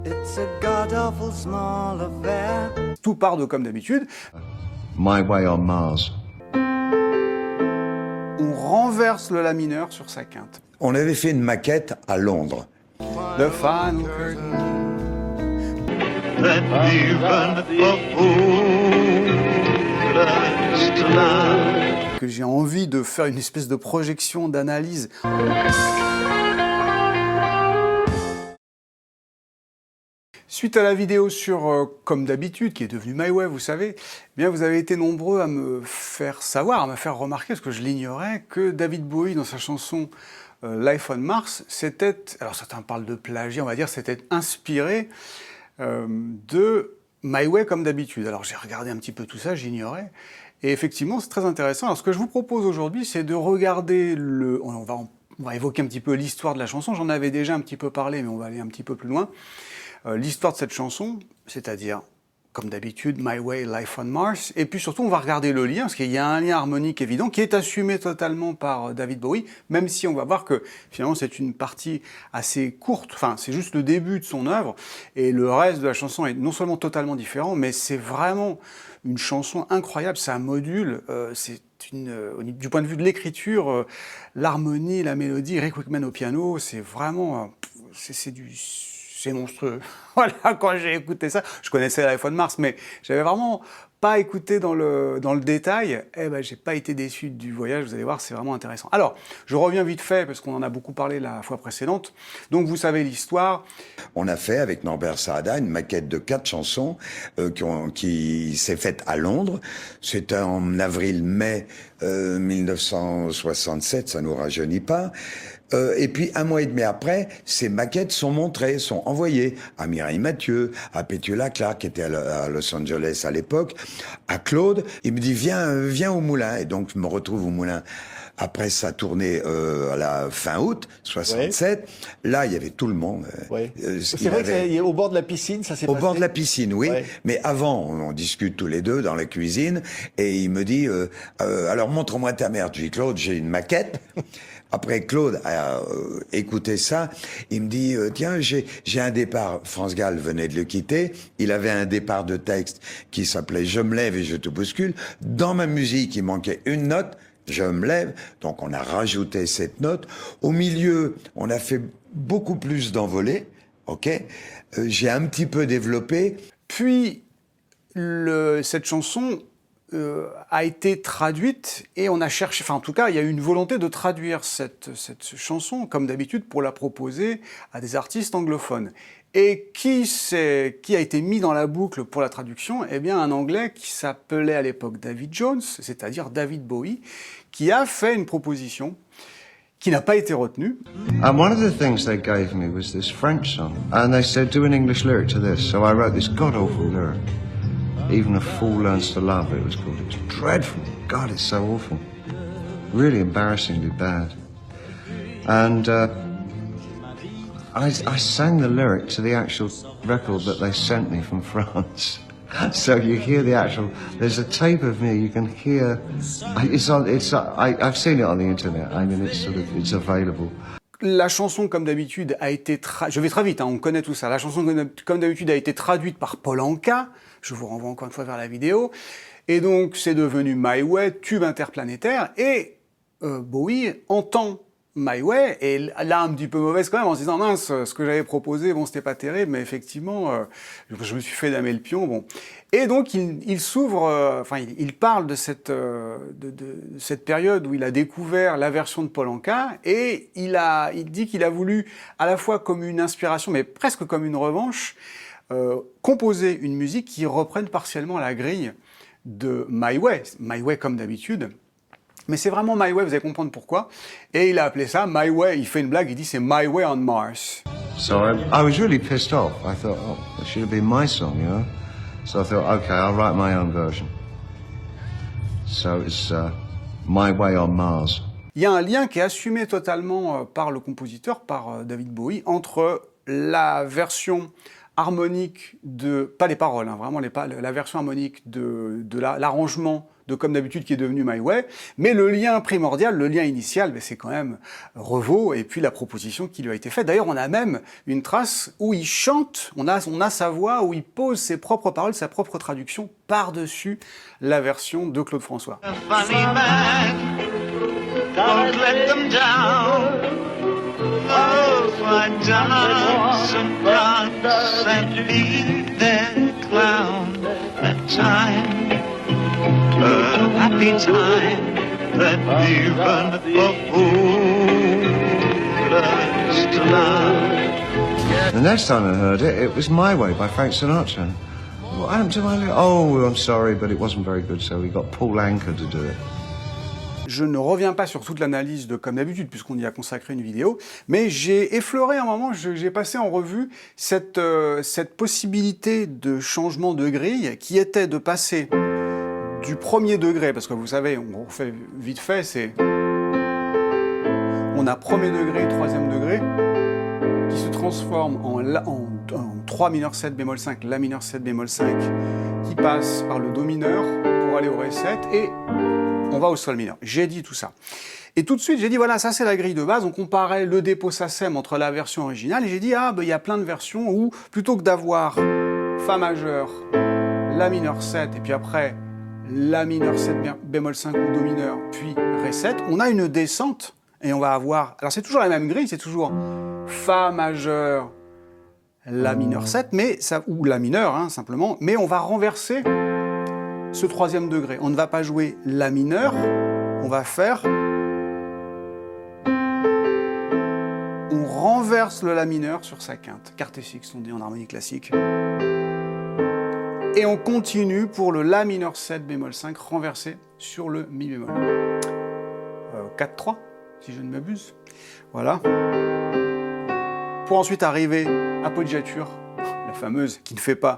It's a god-awful small affair. Tout part de comme d'habitude. My Way on Mars. On renverse le la mineur sur sa quinte. On avait fait une maquette à Londres. The final curtain. That even a fool loves to love. Que j'ai envie de faire une espèce de projection, d'analyse. Suite à la vidéo sur Comme d'habitude, qui est devenue My Way, vous savez, eh bien vous avez été nombreux à me faire savoir, à me faire remarquer, parce que je l'ignorais, que David Bowie, dans sa chanson Life on Mars, c'était, alors certains parlent de plagiat, on va dire, c'était inspiré de My Way Comme d'habitude. Alors j'ai regardé un petit peu tout ça, j'ignorais, et effectivement c'est très intéressant. Alors ce que je vous propose aujourd'hui, c'est de regarder on va évoquer un petit peu l'histoire de la chanson, j'en avais déjà un petit peu parlé, mais on va aller un petit peu plus loin. L'histoire de cette chanson, c'est-à-dire, comme d'habitude, My Way, Life on Mars, et puis surtout, on va regarder le lien, parce qu'il y a un lien harmonique évident qui est assumé totalement par David Bowie, même si on va voir que finalement c'est une partie assez courte, enfin c'est juste le début de son œuvre, et le reste de la chanson est non seulement totalement différent, mais c'est vraiment une chanson incroyable, ça module, du point de vue de l'écriture, l'harmonie, la mélodie, Rick Wakeman au piano, c'est vraiment, c'est monstrueux. Voilà, quand j'ai écouté ça, je connaissais Life on Mars, mais j'avais vraiment pas écouté dans le détail. Eh ben, j'ai pas été déçu du voyage, vous allez voir, c'est vraiment intéressant. Alors, je reviens vite fait, parce qu'on en a beaucoup parlé la fois précédente. Donc, vous savez l'histoire. On a fait, avec Norbert Saada, une maquette de 4 chansons qui s'est faite à Londres. C'était en avril-mai 1967, ça nous rajeunit pas. Et puis, un mois et demi après, ces maquettes sont montrées, sont envoyées à Mireille Mathieu, à Petula Clark, qui était à Los Angeles à l'époque, à Claude. Il me dit, viens au Moulin. Et donc, je me retrouve au Moulin après sa tournée à la fin août 67. Ouais. Là, il y avait tout le monde. Ouais. C'est vrai qu'il est au bord de la piscine, ça s'est passé. Au bord de la piscine, oui. Ouais. Mais avant, on discute tous les deux dans la cuisine, et il me dit, alors montre-moi ta mère. Je dis, Claude, j'ai une maquette. Après, Claude a écouté ça, il me dit, tiens, j'ai un départ. France Gall venait de le quitter, il avait un départ de texte qui s'appelait « Je me lève et je te bouscule ». Dans ma musique, il manquait une note, « Je me lève », donc on a rajouté cette note. Au milieu, on a fait beaucoup plus d'envolées, ok. J'ai un petit peu développé. Puis, cette chanson a été traduite et on a cherché, enfin en tout cas il y a eu une volonté de traduire cette chanson comme d'habitude pour la proposer à des artistes anglophones. Et qui a été mis dans la boucle pour la traduction? Eh bien un Anglais qui s'appelait à l'époque David Jones, c'est-à-dire David Bowie, qui a fait une proposition qui n'a pas été retenue. And one of the things they gave me was this French song, and they said, do an English lyric to this. So I wrote this god-awful lyric. Even a Fool Learns to Love, it was called. It was dreadful. God, it's so awful. Really embarrassingly bad. And I sang the lyric to the actual record that they sent me from France. So you hear the actual, there's a tape of me, you can hear, I've seen it on the internet, I mean, it's available. La chanson, comme d'habitude, a été je vais très vite, hein, on connaît tout ça. La chanson, comme d'habitude, a été traduite par Paul Anka. Je vous renvoie encore une fois vers la vidéo. Et donc, c'est devenu My Way, tube interplanétaire. Et Bowie entend My Way, et là, un petit peu mauvaise quand même, en se disant, mince, ce que j'avais proposé, bon, c'était pas terrible, mais effectivement, je me suis fait damer le pion, bon. Et donc, il s'ouvre, il parle de cette période où il a découvert la version de Paul Anka, et il dit qu'il a voulu, à la fois comme une inspiration, mais presque comme une revanche, composer une musique qui reprenne partiellement la grille de My Way comme d'habitude. Mais c'est vraiment My Way, vous allez comprendre pourquoi. Et il a appelé ça My Way, il fait une blague, il dit c'est My Way on Mars. So I was really pissed off. I thought, oh, it should have been my song, you know? So I thought, okay, I'll write my own version. So it's My Way on Mars. Il y a un lien qui est assumé totalement par le compositeur, par David Bowie, entre la version harmonique pas les paroles, hein, vraiment la version harmonique de l'arrangement de Comme d'habitude qui est devenu My Way, mais le lien primordial, le lien initial, c'est quand même Revaux et puis la proposition qui lui a été faite. D'ailleurs, on a même une trace où il chante, on a sa voix, où il pose ses propres paroles, sa propre traduction par-dessus la version de Claude François. A funny man, don't let them down. Oh, I dance and prance and be their clown. That time, a happy time, that even a fool learns to love. The next time I heard it, it was My Way by Frank Sinatra. What happened to my little... Oh, I'm sorry, but it wasn't very good, so we got Paul Anka to do it. Je ne reviens pas sur toute l'analyse de Comme d'habitude, puisqu'on y a consacré une vidéo, mais j'ai effleuré un moment, j'ai passé en revue cette possibilité de changement de grille qui était de passer du premier degré, parce que vous savez, on fait vite fait, c'est... On a premier degré, troisième degré, qui se transforme en 3 mineur 7 bémol 5, La mineur 7 bémol 5, qui passe par le Do mineur pour aller au Ré 7, et on va au Sol mineur. J'ai dit tout ça. Et tout de suite, j'ai dit, voilà, ça c'est la grille de base. On comparait le dépôt SACEM entre la version originale, et j'ai dit, il y a plein de versions où, plutôt que d'avoir Fa majeur, La mineur 7, et puis après, La mineur 7 bémol 5 ou Do mineur, puis Ré 7, on a une descente, et on va avoir... Alors c'est toujours la même grille, c'est toujours Fa majeur, La mineur 7, ou La mineur, hein, simplement, mais on va renverser ce troisième degré. On ne va pas jouer La mineur, on va faire... On renverse le La mineur sur sa quinte. Quarte sixte, on dit en harmonie classique. Et on continue pour le La mineur 7 bémol 5 renversé sur le Mi bémol. 4-3, si je ne m'abuse. Voilà. Pour ensuite arriver à appoggiature, la fameuse qui ne fait pas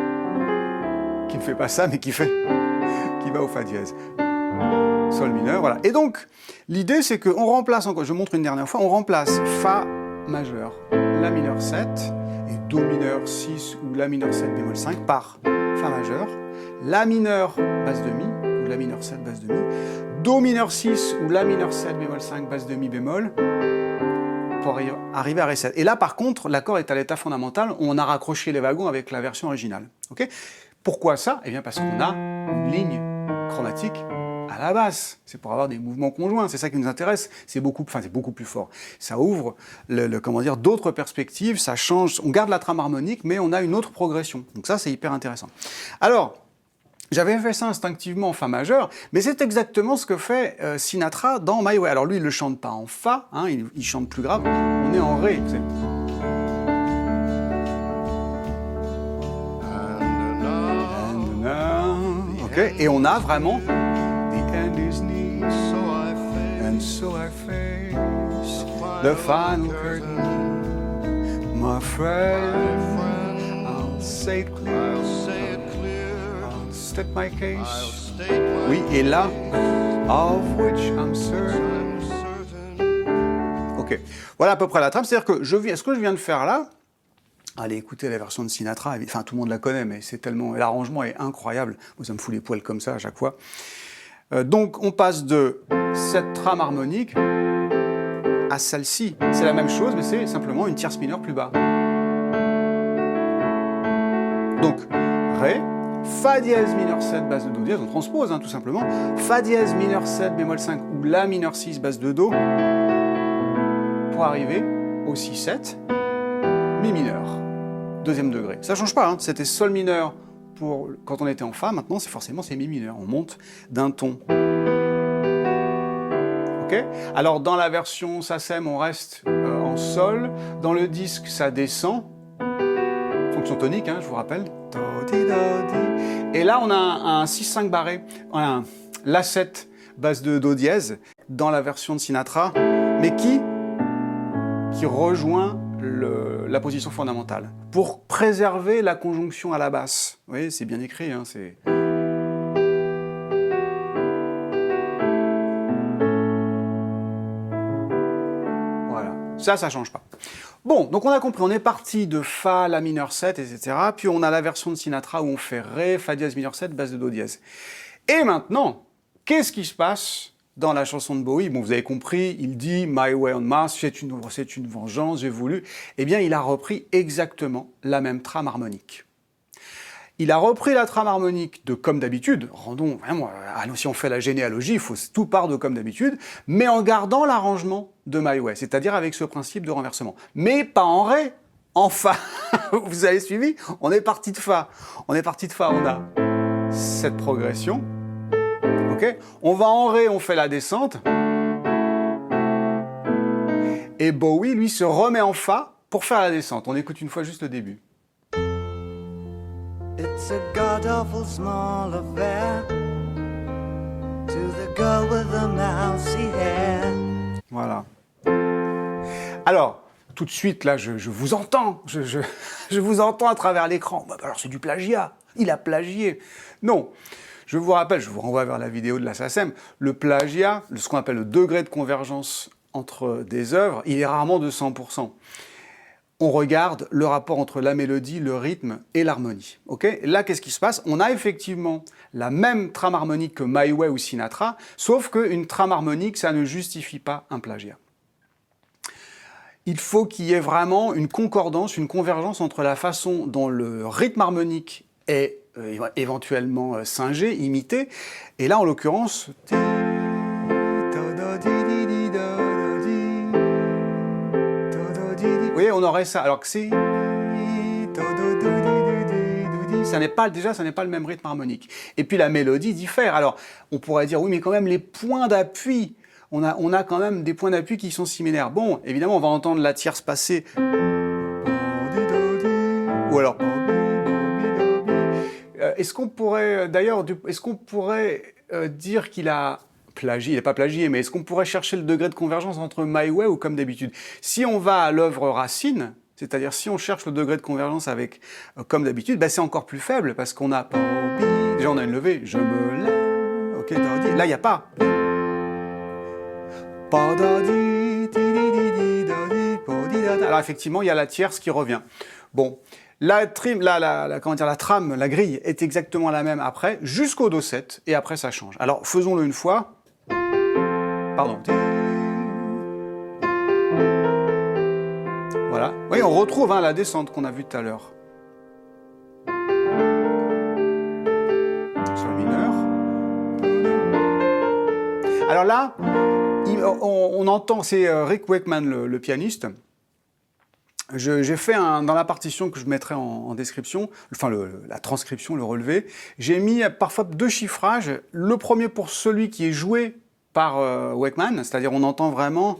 ça, mais qui va au Fa dièse. Sol mineur, voilà. Et donc, l'idée c'est qu'on remplace encore, je montre une dernière fois, on remplace Fa majeur, La mineur 7 et Do mineur 6 ou La mineur 7 bémol 5 par Fa majeur, La mineur basse de Mi ou La mineur 7 basse de Mi, Do mineur 6 ou La mineur 7 bémol 5 basse de Mi bémol pour arriver à Ré 7. Et là par contre, l'accord est à l'état fondamental, on a raccroché les wagons avec la version originale. Okay ? Pourquoi ça ? Eh bien parce qu'on a une ligne chromatique à la basse. C'est pour avoir des mouvements conjoints, c'est ça qui nous intéresse. C'est beaucoup plus fort. Ça ouvre d'autres perspectives, ça change, on garde la trame harmonique, mais on a une autre progression. Donc ça, c'est hyper intéressant. Alors, j'avais fait ça instinctivement en Fa majeur, mais c'est exactement ce que fait Sinatra dans My Way. Alors lui, il ne le chante pas en Fa, hein, il chante plus grave, on est en Ré. Okay. Et on a vraiment The end is near, and so I face the final curtain. My friend, I'll say it clear, I'll state my case. Oui, et là, of which I'm certain. Ok, voilà à peu près la trame. C'est-à-dire que ce que je viens de faire là, allez écouter la version de Sinatra, enfin tout le monde la connaît, mais c'est tellement... L'arrangement est incroyable, moi ça me fout les poils comme ça à chaque fois. Donc on passe de cette trame harmonique à celle-ci. C'est la même chose, mais c'est simplement une tierce mineure plus bas. Donc Ré, Fa dièse mineur 7 basse de Do dièse, on transpose hein, tout simplement. Fa dièse mineur 7 bémol 5 ou La mineur 6 basse de Do pour arriver au Si7, Mi mineur. Deuxième degré. Ça change pas, hein. C'était Sol mineur pour quand on était en Fa, maintenant c'est Mi mineur. On monte d'un ton. Ok ? Alors dans la version SACEM, on reste en Sol. Dans le disque, ça descend. Fonction tonique, hein, je vous rappelle. Et là, on a un 6-5 barré, un La7 basse de Do dièse dans la version de Sinatra, mais qui rejoint la position fondamentale, pour préserver la conjonction à la basse. Vous voyez, c'est bien écrit, hein, c'est... Voilà, ça change pas. Bon, donc on a compris, on est parti de Fa, La mineur 7, etc. Puis on a la version de Sinatra où on fait Ré, Fa dièse mineur 7, basse de Do dièse. Et maintenant, qu'est-ce qui se passe dans la chanson de Bowie? Bon, vous avez compris, il dit « My way on Mars, c'est une vengeance, j'ai voulu ». Eh bien, il a repris exactement la même trame harmonique. Il a repris la trame harmonique de Comme d'habitude, rendons vraiment, si on fait la généalogie, il faut tout part de Comme d'habitude, mais en gardant l'arrangement de My Way, c'est-à-dire avec ce principe de renversement. Mais pas en Ré, en Fa. Vous avez suivi? On est parti de Fa. On a cette progression. Okay, on va en Ré, on fait la descente. Et Bowie, lui, se remet en Fa pour faire la descente. On écoute une fois juste le début. It's a god-awful small affair to the girl with the mousy hair. Voilà. Alors, tout de suite, là, je vous entends. Je vous entends à travers l'écran. Bah, alors, c'est du plagiat. Il a plagié. Non. Je vous rappelle, je vous renvoie vers la vidéo de la SACEM, le plagiat, ce qu'on appelle le degré de convergence entre des œuvres, il est rarement de 100%. On regarde le rapport entre la mélodie, le rythme et l'harmonie. Okay, là, qu'est-ce qui se passe? On a effectivement la même trame harmonique que My Way ou Sinatra, sauf qu'une trame harmonique, ça ne justifie pas un plagiat. Il faut qu'il y ait vraiment une concordance, une convergence entre la façon dont le rythme harmonique est éventuellement singé, imité, et là, en l'occurrence... Vous voyez, on aurait ça, alors que c'est... Ça n'est pas le même rythme harmonique. Et puis la mélodie diffère. Alors, on pourrait dire, oui, mais quand même, les points d'appui, on a quand même des points d'appui qui sont similaires. Bon, évidemment, on va entendre la tierce passer. Ou alors... Est-ce qu'on pourrait, d'ailleurs, dire qu'il a... plagié, il n'est pas plagié, mais est-ce qu'on pourrait chercher le degré de convergence entre My Way ou Comme d'habitude? Si on va à l'œuvre racine, c'est-à-dire si on cherche le degré de convergence avec Comme d'habitude, ben c'est encore plus faible parce qu'on a... Déjà on a une levée, je me lève, ok, là il n'y a pas. Alors effectivement, il y a la tierce qui revient. Bon, la trame, la grille est exactement la même après, jusqu'au Do 7, et après ça change. Alors faisons-le une fois. Pardon. Voilà. Oui, on retrouve la descente qu'on a vue tout à l'heure. Sol mineur. Alors là, on entend, c'est Rick Wakeman, le pianiste. J'ai fait dans la partition que je mettrai en description, enfin la transcription, le relevé, j'ai mis parfois 2 chiffrages. Le premier pour celui qui est joué par Wakeman, c'est-à-dire on entend vraiment...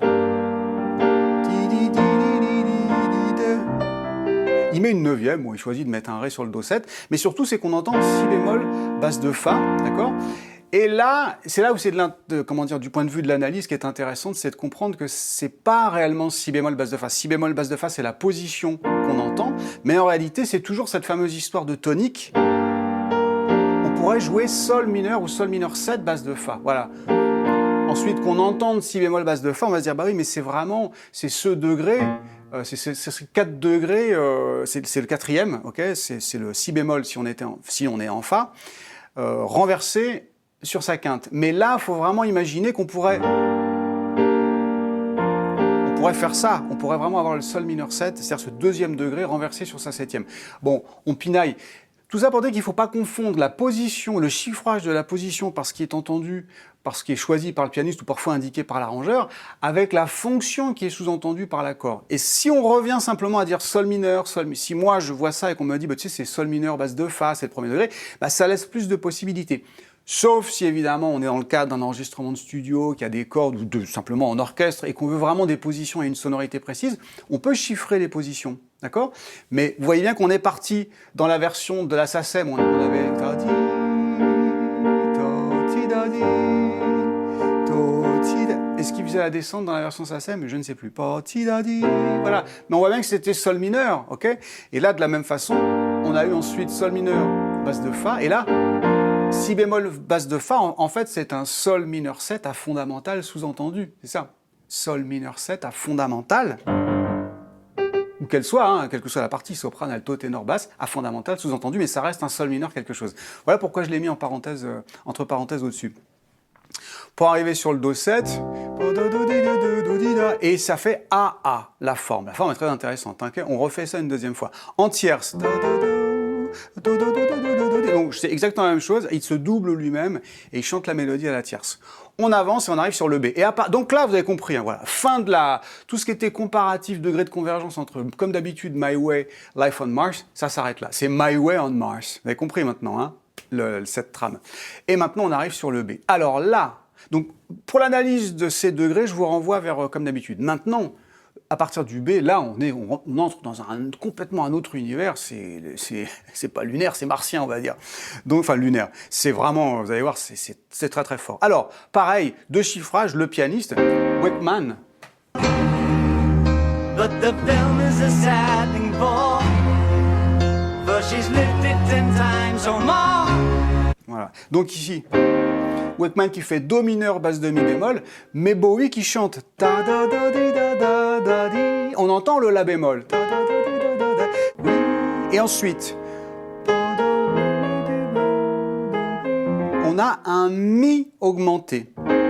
Il met une 9e, bon, il choisit de mettre un Ré sur le Do 7, mais surtout c'est qu'on entend Si bémol, basse de Fa, d'accord? Et là, c'est là où c'est du point de vue de l'analyse qui est intéressante, c'est de comprendre que c'est pas réellement Si bémol, basse de Fa. Si bémol, basse de Fa, c'est la position qu'on entend, mais en réalité, c'est toujours cette fameuse histoire de tonique. On pourrait jouer Sol mineur ou Sol mineur 7, basse de Fa, voilà. Ensuite, qu'on entende Si bémol, basse de Fa, on va se dire, bah oui, mais c'est ce degré, c'est 4 degrés, c'est le 4e, ok? C'est le Si bémol si on est en Fa, renversé sur sa quinte. Mais là, il faut vraiment imaginer qu'on pourrait faire ça. On pourrait vraiment avoir le Sol mineur 7, c'est-à-dire ce 2e degré renversé sur sa 7e. Bon, on pinaille. Tout ça pour dire qu'il ne faut pas confondre la position, le chiffrage de la position par ce qui est entendu, par ce qui est choisi par le pianiste ou parfois indiqué par l'arrangeur, avec la fonction qui est sous-entendue par l'accord. Et si on revient simplement à dire Sol mineur, si moi je vois ça et qu'on me dit, bah, tu sais, c'est Sol mineur, basse de Fa, c'est le 1er degré, bah, ça laisse plus de possibilités. Sauf si évidemment on est dans le cadre d'un enregistrement de studio, qu'il y a des cordes ou simplement en orchestre et qu'on veut vraiment des positions et une sonorité précise, on peut chiffrer les positions, d'accord? Mais vous voyez bien qu'on est parti dans la version de la SACEM, on avait... Est-ce qu'il faisait la descente dans la version SACEM? Je ne sais plus. Voilà. Mais on voit bien que c'était Sol mineur, ok? Et là, de la même façon, on a eu ensuite Sol mineur, basse de Fa, et là... Si bémol basse de Fa, en fait, c'est un Sol mineur 7 à fondamental sous-entendu. C'est ça. Sol mineur 7 à fondamental. où qu'elle soit, hein, quelle que soit la partie, soprane, alto, ténor, basse, à fondamental, sous-entendu, mais ça reste un sol mineur quelque chose. Voilà pourquoi je l'ai mis en parenthèse, entre parenthèses au-dessus. Pour arriver sur le Do7, et ça fait AA, la forme. La forme est très intéressante. Hein. On refait ça une deuxième fois. En tierce. Donc c'est exactement la même chose. Il se double lui-même et il chante la mélodie à la tierce. On avance et on arrive sur le B. Et donc là, vous avez compris, hein, voilà, fin de tout ce qui était comparatif, degré de convergence entre, comme d'habitude, My Way, Life on Mars, ça s'arrête là. C'est My Way on Mars. Vous avez compris maintenant, hein, cette trame. Et maintenant, on arrive sur le B. Alors là, donc, pour l'analyse de ces degrés, je vous renvoie vers, comme d'habitude. Maintenant, à partir du B, là, on entre dans complètement un autre univers. C'est pas lunaire, c'est martien, on va dire. Donc, enfin, lunaire. C'est vraiment, vous allez voir, c'est très très fort. Alors, pareil, de chiffrage, le pianiste, Wakeman. But the film is a sad thing for she's lived it 10 times or more. Voilà. Donc ici, Wakeman qui fait Do mineur, basse de Mi bémol, mais Bowie qui chante ta da da di da da da di. On entend le La bémol. Ta, da, da, di, da, da, da. Oui. Et ensuite, on a un Mi augmenté.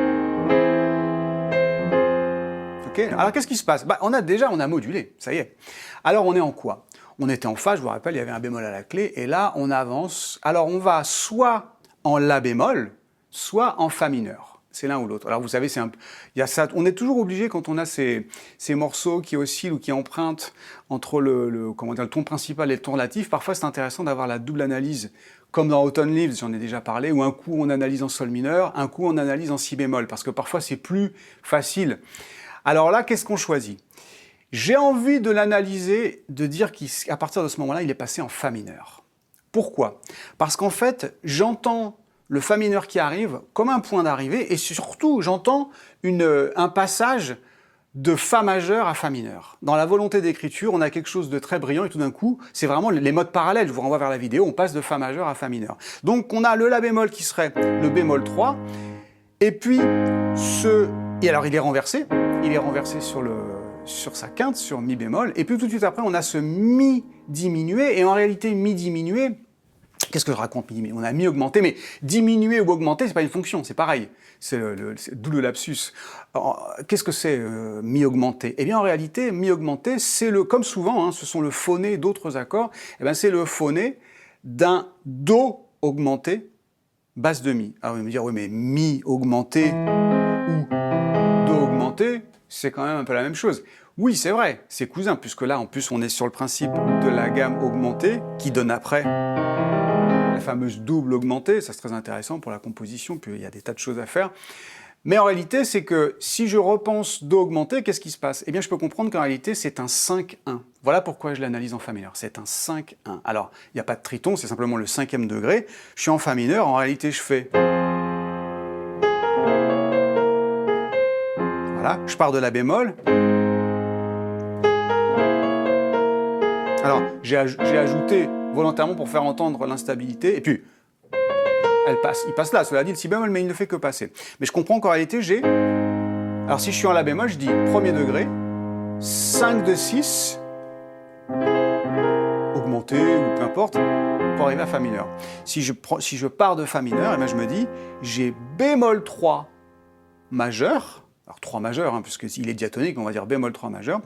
Ok. Alors qu'est-ce qui se passe? On a modulé, ça y est. Alors on est en quoi? On était en Fa, je vous rappelle, il y avait un bémol à la clé, et là on avance. Alors on va soit en La bémol, soit en Fa mineur. C'est l'un ou l'autre. Alors vous savez, il y a ça. On est toujours obligé quand on a ces morceaux qui oscillent ou qui empruntent entre le ton principal et le ton relatif. Parfois c'est intéressant d'avoir la double analyse, comme dans Autumn Leaves, j'en ai déjà parlé, où un coup on analyse en sol mineur, un coup on analyse en si bémol, parce que parfois c'est plus facile. Alors là, qu'est-ce qu'on choisit? J'ai envie de l'analyser, de dire qu'à partir de ce moment-là, il est passé en Fa mineur. Pourquoi? Parce qu'en fait, j'entends le Fa mineur qui arrive comme un point d'arrivée, et surtout, j'entends un passage de Fa majeur à Fa mineur. Dans la volonté d'écriture, on a quelque chose de très brillant, et tout d'un coup, c'est vraiment les modes parallèles. Je vous renvoie vers la vidéo, on passe de Fa majeur à Fa mineur. Donc, on a le La bémol qui serait le bémol 3, et puis et alors, il est renversé sur sa quinte, sur Mi bémol, et puis tout de suite après, on a ce Mi diminué, et en réalité, Mi diminué, qu'est-ce que je raconte, Mi diminué? On a Mi augmenté, mais diminué ou augmenté, c'est pas une fonction, c'est pareil, c'est d'où le lapsus. Qu'est-ce que c'est Mi augmenté? Eh bien, en réalité, Mi augmenté, c'est comme souvent, hein, ce sont le phoné d'autres accords, eh bien, c'est le phoné d'un Do augmenté, basse de Mi. Alors, vous allez me dire, oui, mais Mi augmenté ou Do augmenté, c'est quand même un peu la même chose. Oui, c'est vrai, c'est cousin, puisque là, en plus, on est sur le principe de la gamme augmentée, qui donne après la fameuse double augmentée. Ça, c'est très intéressant pour la composition, puis il y a des tas de choses à faire. Mais en réalité, c'est que si je repense Do augmenté, qu'est-ce qui se passe? Eh bien, je peux comprendre qu'en réalité, c'est un 5-1. Voilà pourquoi je l'analyse en Fa mineur. C'est un 5-1. Alors, il n'y a pas de triton, c'est simplement le 5e degré. Je suis en Fa mineur, en réalité, je fais... Voilà, je pars de La bémol. Alors, j'ai ajouté volontairement pour faire entendre l'instabilité, et puis, il passe là, cela dit, le Si bémol, mais il ne fait que passer. Mais je comprends qu'en réalité, alors si je suis en La bémol, je dis premier degré, 5 de 6, augmenté, ou peu importe, pour arriver à Fa mineur. Si je pars de Fa mineur, eh bien, je me dis, j'ai bémol 3 majeur, alors 3 majeur, hein, puisqu'il est diatonique, on va dire bémol 3 majeur,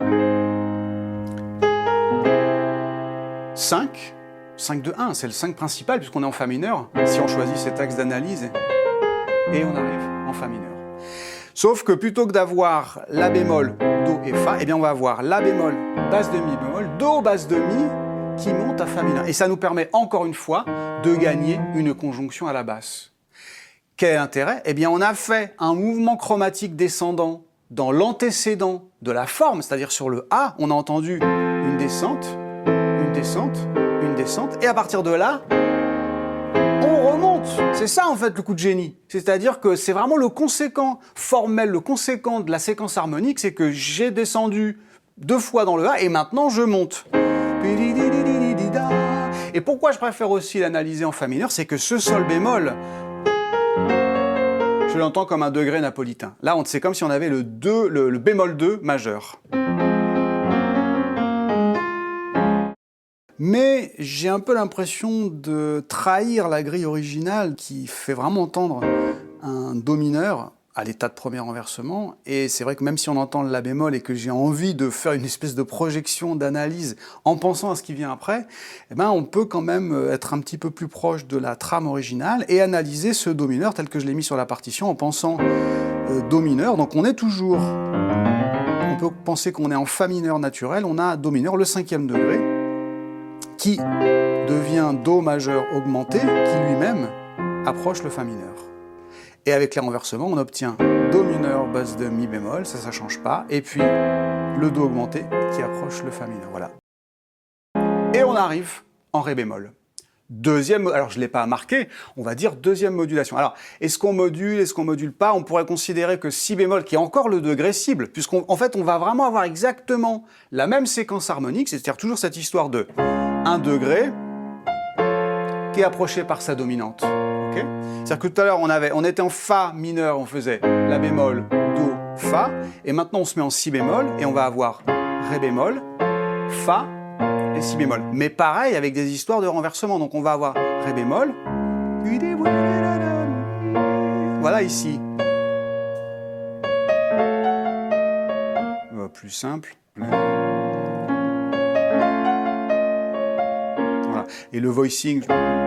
5 de 1, c'est le 5 principal, puisqu'on est en Fa mineur, si on choisit cet axe d'analyse, et on arrive en Fa mineur. Sauf que plutôt que d'avoir La bémol, Do et Fa, eh bien on va avoir La bémol, basse de Mi bémol, Do, basse de Mi, qui monte à Fa mineur. Et ça nous permet, encore une fois, de gagner une conjonction à la basse. Quel intérêt? Eh bien, on a fait un mouvement chromatique descendant dans l'antécédent de la forme, c'est-à-dire sur le A, on a entendu une descente, une descente, une descente, et à partir de là, on remonte. C'est ça, en fait, le coup de génie. C'est-à-dire que c'est vraiment le conséquent formel, le conséquent de la séquence harmonique, c'est que j'ai descendu 2 fois dans le A, et maintenant je monte. Et pourquoi je préfère aussi l'analyser en Fa mineur, c'est que ce Sol bémol, je l'entends comme un degré napolitain. Là, c'est comme si on avait le bémol 2 majeur. Mais j'ai un peu l'impression de trahir la grille originale qui fait vraiment entendre un Do mineur à l'état de premier renversement. Et c'est vrai que même si on entend le La bémol et que j'ai envie de faire une espèce de projection, d'analyse en pensant à ce qui vient après, eh ben on peut quand même être un petit peu plus proche de la trame originale et analyser ce Do mineur tel que je l'ai mis sur la partition en pensant Do mineur. Donc on est toujours... On peut penser qu'on est en Fa mineur naturel, on a Do mineur, le 5e degré, qui devient Do majeur augmenté, qui lui-même approche le Fa mineur. Et avec les renversements, on obtient Do mineur, basse de Mi bémol, ça ne change pas, et puis le Do augmenté qui approche le Fa mineur, voilà. Et on arrive en Ré bémol. Deuxième, alors je ne l'ai pas marqué, on va dire deuxième modulation. Alors, est-ce qu'on module, est-ce qu'on module pas? On pourrait considérer que Si bémol, qui est encore le degré cible, puisqu'en fait, on va vraiment avoir exactement la même séquence harmonique, c'est-à-dire toujours cette histoire de 1 degré qui est approché par sa dominante. Okay, c'est-à-dire que tout à l'heure, on était en Fa mineur, on faisait La bémol, Do, Fa, et maintenant on se met en Si bémol, et on va avoir Ré bémol, Fa, et Si bémol. Mais pareil avec des histoires de renversement. Donc on va avoir Ré bémol. Voilà ici. Plus simple. Voilà. Et le voicing.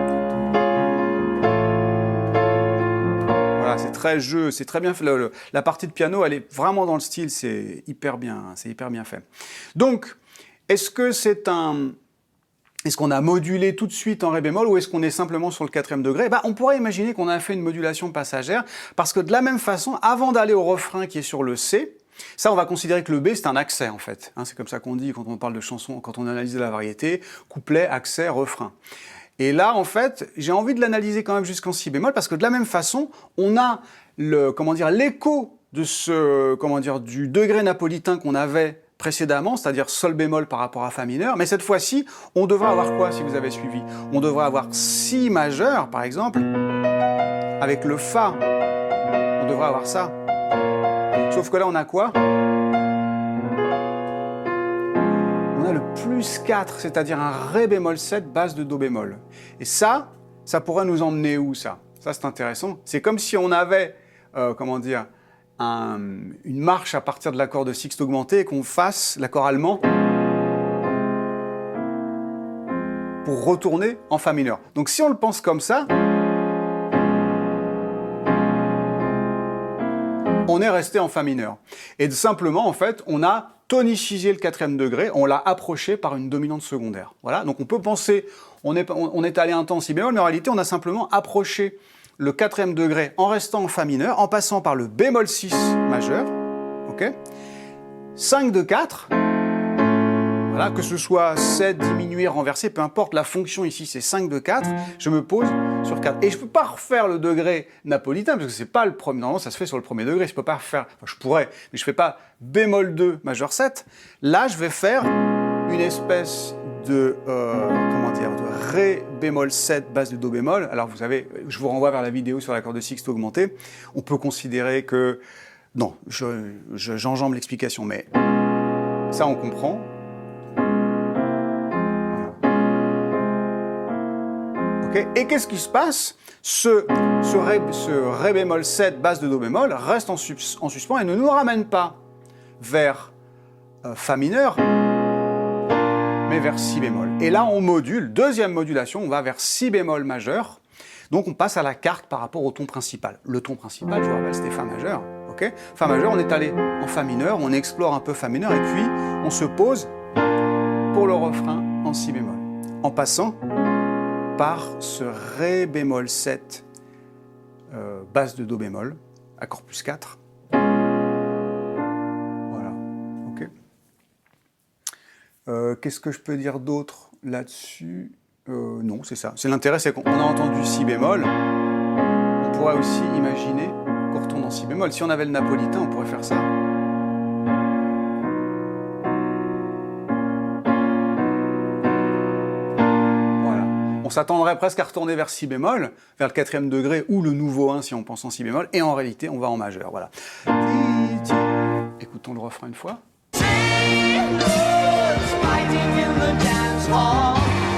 Voilà, c'est très jeu, c'est très bien fait. La partie de piano, elle est vraiment dans le style, c'est hyper bien fait. Donc, est-ce qu'on a modulé tout de suite en Ré bémol ou est-ce qu'on est simplement sur le 4e degré? On pourrait imaginer qu'on a fait une modulation passagère parce que de la même façon, avant d'aller au refrain qui est sur le C, ça on va considérer que le B c'est un accès en fait. C'est comme ça qu'on dit quand on parle de chansons, quand on analyse la variété, couplet, accès, refrain. Et là en fait, j'ai envie de l'analyser quand même jusqu'en Si bémol parce que de la même façon, on a l'écho de du degré napolitain qu'on avait précédemment, c'est-à-dire Sol bémol par rapport à Fa mineur, mais cette fois-ci, on devrait avoir quoi si vous avez suivi? On devrait avoir Si majeur, par exemple, avec le Fa. On devrait avoir ça. Sauf que là, on a quoi? On a le plus 4, c'est-à-dire un Ré bémol 7, basse de Do bémol. Et ça pourrait nous emmener où, ça? Ça, c'est intéressant. C'est comme si on avait, une marche à partir de l'accord de sixte augmenté et qu'on fasse l'accord allemand pour retourner en Fa mineur. Donc si on le pense comme ça, on est resté en Fa mineur. Et simplement, en fait, on a tonicisé le 4e degré, on l'a approché par une dominante secondaire. Voilà, donc on peut penser, on est allé un temps en Si bémol, mais en réalité, on a simplement approché le 4e degré en restant en Fa mineur, en passant par le bémol 6 majeur, ok, 5 de 4, voilà, que ce soit 7, diminué, renversé, peu importe, la fonction ici c'est 5 de 4, je me pose sur 4. Et je ne peux pas refaire le degré napolitain, parce que c'est pas le premier, normalement ça se fait sur le premier degré, je peux pas refaire, enfin je pourrais, mais je fais pas bémol 2 majeur 7, là je vais faire une espèce de Ré bémol 7, basse de Do bémol. Alors vous savez, je vous renvoie vers la vidéo sur l'accord de sixte augmenté. On peut considérer que... Non, j'enjambe l'explication, mais ça on comprend. Okay. Et qu'est-ce qui se passe? Ce Ré bémol 7, basse de Do bémol, reste en suspens et ne nous ramène pas vers Fa mineur, mais vers Si bémol. Et là, on module, deuxième modulation, on va vers Si bémol majeur. Donc, on passe à la carte par rapport au ton principal. Le ton principal, je vous rappelle, c'était Fa majeur. Okay, Fa majeur, on est allé en Fa mineur, on explore un peu Fa mineur, et puis on se pose pour le refrain en Si bémol. En passant par ce Ré bémol 7, basse de Do bémol, accord plus 4. Qu'est-ce que je peux dire d'autre là-dessus? Non, c'est ça. C'est l'intérêt, c'est qu'on a entendu Si bémol. On pourrait aussi imaginer qu'on retourne en Si bémol. Si on avait le napolitain, on pourrait faire ça. Voilà. On s'attendrait presque à retourner vers Si bémol, vers le 4e degré, ou le nouveau 1 si on pense en Si bémol, et en réalité, on va en majeur. Voilà. Écoutons le refrain une fois. Fighting in the dance hall.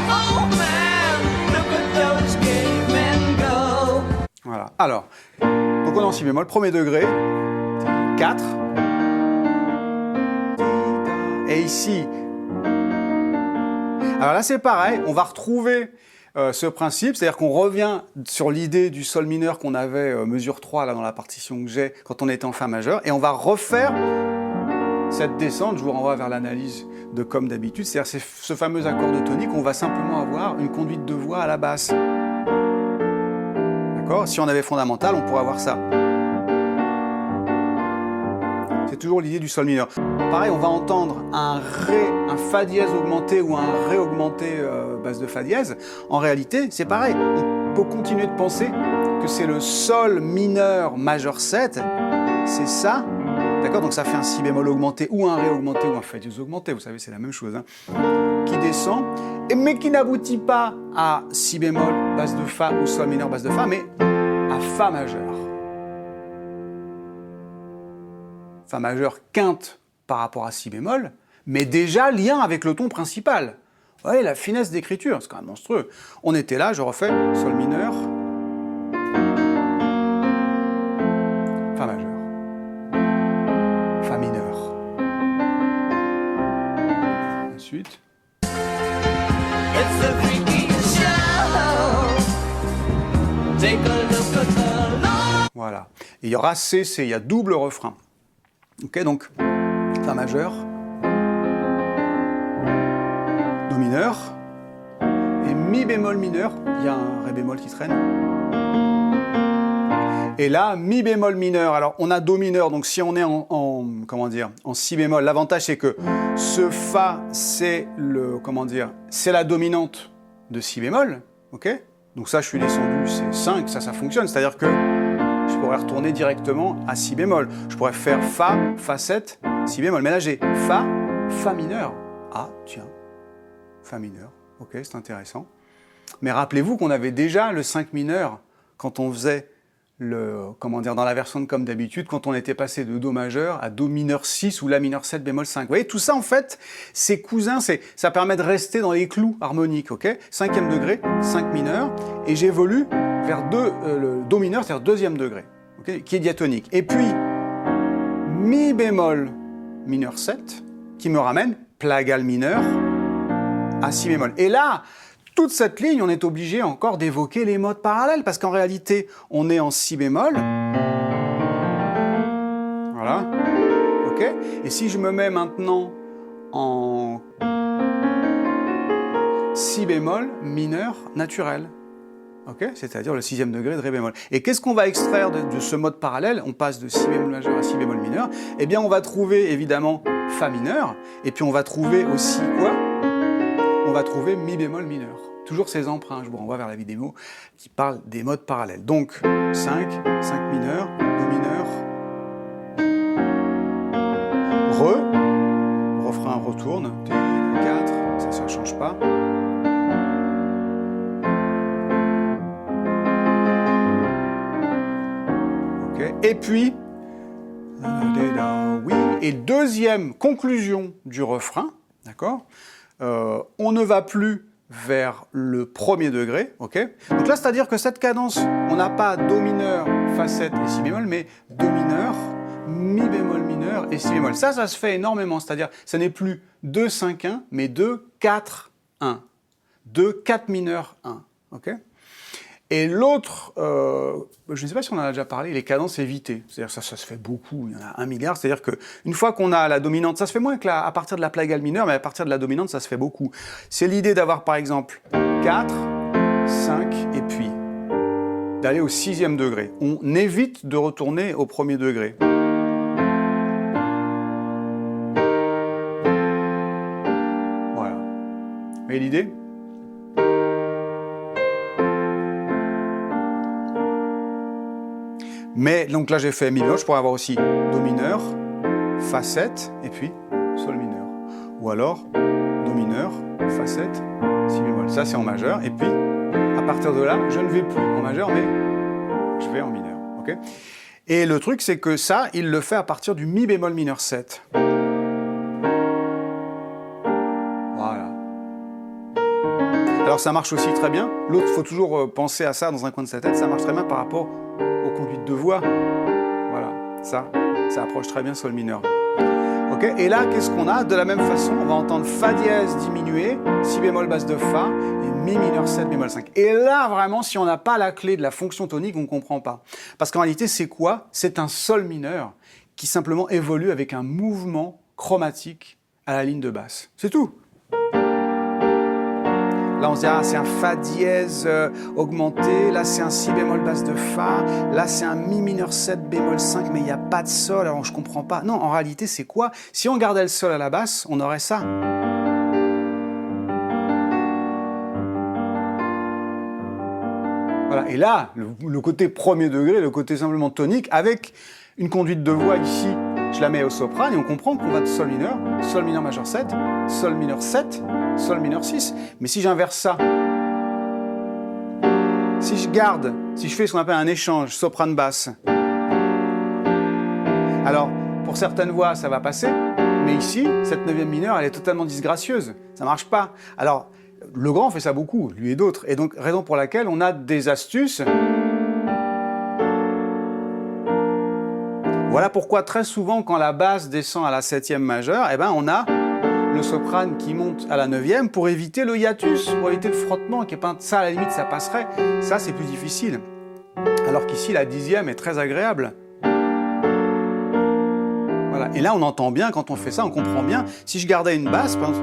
Voilà. Alors, donc on est en si bémol, premier degré, 4. Et ici, alors là c'est pareil, on va retrouver ce principe, c'est-à-dire qu'on revient sur l'idée du sol mineur qu'on avait mesure 3 là dans la partition que j'ai quand on était en fa majeur, et on va refaire cette descente. Je vous renvoie vers l'analyse de comme d'habitude, c'est-à-dire c'est ce fameux accord de tonique, on va simplement avoir une conduite de voix à la basse. D'accord ? Si on avait fondamental, on pourrait avoir ça. C'est toujours l'idée du sol mineur. Pareil, on va entendre un fa dièse augmenté ou un ré augmenté basse de fa dièse. En réalité, c'est pareil. On peut continuer de penser que c'est le sol mineur majeur 7. C'est ça. D'accord ? Donc ça fait un si bémol augmenté ou un ré augmenté ou un fa dièse augmenté. Vous savez, c'est la même chose. Hein, qui descend, mais qui n'aboutit pas à si bémol basse de fa ou sol mineur basse de fa, mais à fa majeur. Fa majeur quinte par rapport à si bémol, mais déjà lien avec le ton principal. Vous voyez la finesse d'écriture, c'est quand même monstrueux. On était là, je refais sol mineur, fa majeur, fa mineur. Ensuite. Voilà. Et il y aura C, il y a double refrain. Ok, donc fa majeur, do mineur, et mi bémol mineur, il y a un ré bémol qui traîne. Et là, mi bémol mineur, alors on a do mineur, donc si on est en si bémol, l'avantage c'est que ce fa, c'est c'est la dominante de si bémol, ok ? Donc ça, je suis descendu, c'est 5, ça fonctionne, c'est-à-dire que je pourrais retourner directement à si bémol. Je pourrais faire fa, fa 7, si bémol. Mais là, j'ai fa, fa mineur. Ah, tiens, fa mineur. Ok, c'est intéressant. Mais rappelez-vous qu'on avait déjà le 5 mineur quand on faisait dans la version de comme d'habitude, quand on était passé de do majeur à do mineur 6 ou la mineur 7 bémol 5. Vous voyez, tout ça, en fait, c'est cousin, ça permet de rester dans les clous harmoniques, ok ? 5e degré, 5 mineur, et j'évolue vers le do mineur, c'est-à-dire deuxième degré, okay, qui est diatonique. Et puis, mi bémol mineur 7, qui me ramène plagal mineur à si bémol. Et là, toute cette ligne, on est obligé encore d'évoquer les modes parallèles, parce qu'en réalité, on est en si bémol. Voilà. Ok ? Et si je me mets maintenant en si bémol mineur naturel, ok ? C'est-à-dire le 6e degré de ré bémol. Et qu'est-ce qu'on va extraire de ce mode parallèle ? On passe de si bémol majeur à si bémol mineur. Eh bien, on va trouver évidemment fa mineur, et puis on va trouver aussi quoi ? On va trouver mi bémol mineur. Toujours ces emprunts, je vous renvoie vers la vidéo qui parle des modes parallèles. Donc 5 mineur, do mineur, le refrain retourne, 4, ça ne change pas. Ok, et puis, oui, et deuxième conclusion du refrain, d'accord ? On ne va plus vers le premier degré, ok ? Donc là, c'est-à-dire que cette cadence, on n'a pas do mineur, fa 7 et si bémol, mais do mineur, mi bémol mineur et si bémol. Ça se fait énormément, c'est-à-dire ça n'est plus 2, 5, 1, mais 2, 4, 1. 2, 4 mineur, 1, ok ? Et l'autre, je ne sais pas si on en a déjà parlé, les cadences évitées. C'est-à-dire ça se fait beaucoup, il y en a 1 milliard. C'est-à-dire qu'une fois qu'on a la dominante, ça se fait moins à partir de la plagal mineure, mais à partir de la dominante, ça se fait beaucoup. C'est l'idée d'avoir par exemple 4, 5, et puis d'aller au 6e degré. On évite de retourner au premier degré. Voilà. Vous voyez l'idée ? Mais donc là j'ai fait mi bémol, je pourrais avoir aussi do mineur, fa 7 et puis sol mineur. Ou alors do mineur, fa 7, si bémol. Ça c'est en majeur. Et puis à partir de là, je ne vais plus en majeur, mais je vais en mineur. Okay ? Et le truc c'est que ça, il le fait à partir du mi bémol mineur 7. Voilà. Alors Alors ça marche aussi très bien. L'autre, il faut toujours penser à ça dans un coin de sa tête. Ça marche très bien par rapport aux conduites de voix. Voilà, ça approche très bien sol mineur. Ok, et là, qu'est-ce qu'on a? De la même façon, on va entendre Fa dièse diminué, Si bémol basse de Fa, et Mi mineur 7 bémol 5. Et là, vraiment, si on n'a pas la clé de la fonction tonique, on ne comprend pas. Parce qu'en réalité, c'est quoi? C'est un Sol mineur qui simplement évolue avec un mouvement chromatique à la ligne de basse. C'est tout. Là, on se dit, ah, c'est un Fa dièse augmenté, là, c'est un Si bémol basse de Fa, là, c'est un Mi mineur 7 bémol 5, mais il n'y a pas de Sol, alors je ne comprends pas. Non, en réalité, c'est quoi? Si on gardait le Sol à la basse, on aurait ça. Voilà. Et là, le côté premier degré, le côté simplement tonique, avec une conduite de voix ici, je la mets au soprane et on comprend qu'on va de Sol mineur majeur 7, Sol mineur 7, Sol mineur 6. Mais si j'inverse ça, si je fais ce qu'on appelle un échange soprane-basse, alors pour certaines voix ça va passer, mais ici, cette neuvième mineure, elle est totalement disgracieuse, ça marche pas. Alors, Legrand fait ça beaucoup, lui et d'autres, et donc raison pour laquelle on a des astuces. Voilà pourquoi très souvent, quand la basse descend à la septième majeure, eh ben, on a le soprane qui monte à la neuvième pour éviter le hiatus, pour éviter le frottement, qui est pas ça à la limite ça passerait. Ça c'est plus difficile. Alors qu'ici la dixième est très agréable. Voilà. Et là on entend bien quand on fait ça, on comprend bien. Si je gardais une basse, vous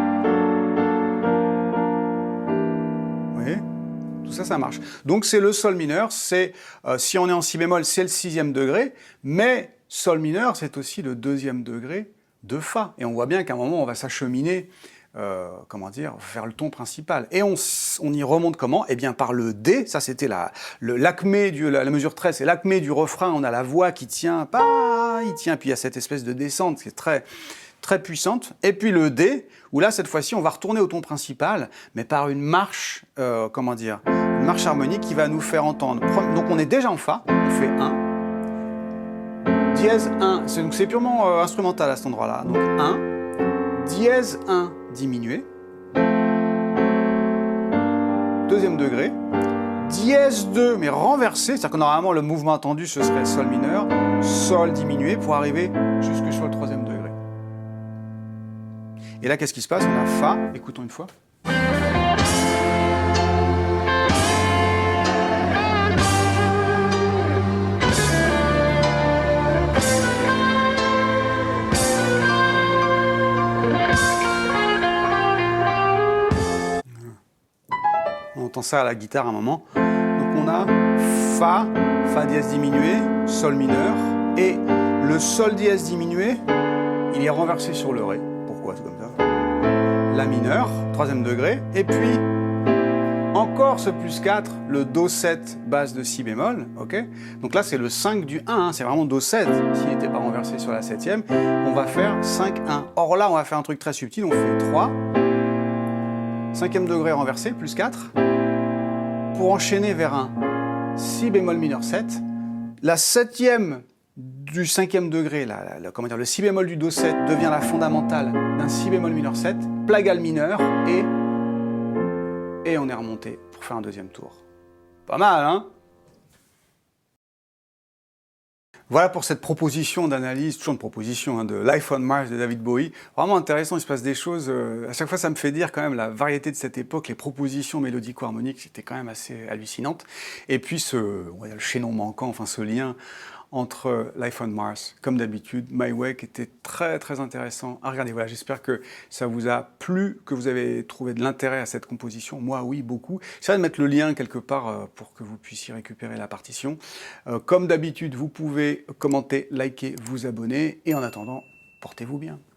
voyez, tout ça, ça marche. Donc c'est le Sol mineur, c'est si on est en Si bémol, c'est le sixième degré, mais Sol mineur, c'est aussi le deuxième degré de Fa. Et on voit bien qu'à un moment, on va s'acheminer, vers le ton principal. Et on y remonte comment? Eh bien par le D, ça c'était l'acmé, la mesure 13, c'est l'acmé du refrain, on a la voix qui tient, il tient, puis il y a cette espèce de descente qui est très, très puissante. Et puis le D, où là, cette fois-ci, on va retourner au ton principal, mais par une marche, une marche harmonique qui va nous faire entendre. Donc on est déjà en Fa, on fait 1, dièse 1, donc c'est purement instrumental à cet endroit-là. Donc 1, dièse 1 diminué, deuxième degré, dièse 2 mais renversé, c'est-à-dire que normalement le mouvement attendu ce serait Sol mineur, Sol diminué pour arriver jusque sur le troisième degré. Et là qu'est-ce qui se passe? On a Fa, écoutons une fois. On entend ça à la guitare à un moment. Donc on a Fa, Fa dièse diminué, Sol mineur, et le Sol dièse diminué, il est renversé sur le Ré. Pourquoi c'est comme ça? La mineur, troisième degré, et puis encore ce plus 4, le Do 7 basse de Si bémol, ok? Donc là c'est le 5 du 1, hein, c'est vraiment Do 7, s'il n'était pas renversé sur la septième, on va faire 5, 1. Or là on va faire un truc très subtil, on fait 3, cinquième degré renversé, plus 4, pour enchaîner vers un Si bémol mineur 7, la septième du cinquième degré, le Si bémol du Do 7 devient la fondamentale d'un Si bémol mineur 7, Plagal mineur, et on est remonté pour faire un deuxième tour. Pas mal, hein? Voilà pour cette proposition d'analyse, toujours une proposition de Life on Mars de David Bowie. Vraiment intéressant, il se passe des choses. À chaque fois, ça me fait dire quand même la variété de cette époque, les propositions mélodico-harmoniques, c'était quand même assez hallucinante. Et puis le chaînon manquant, enfin ce lien entre Life on Mars, comme d'habitude, My Way, qui était très très intéressant à regarder. Voilà, j'espère que ça vous a plu, que vous avez trouvé de l'intérêt à cette composition. Moi, oui, beaucoup. J'essaierai de mettre le lien quelque part pour que vous puissiez récupérer la partition. Comme d'habitude, vous pouvez commenter, liker, vous abonner, et en attendant, portez-vous bien.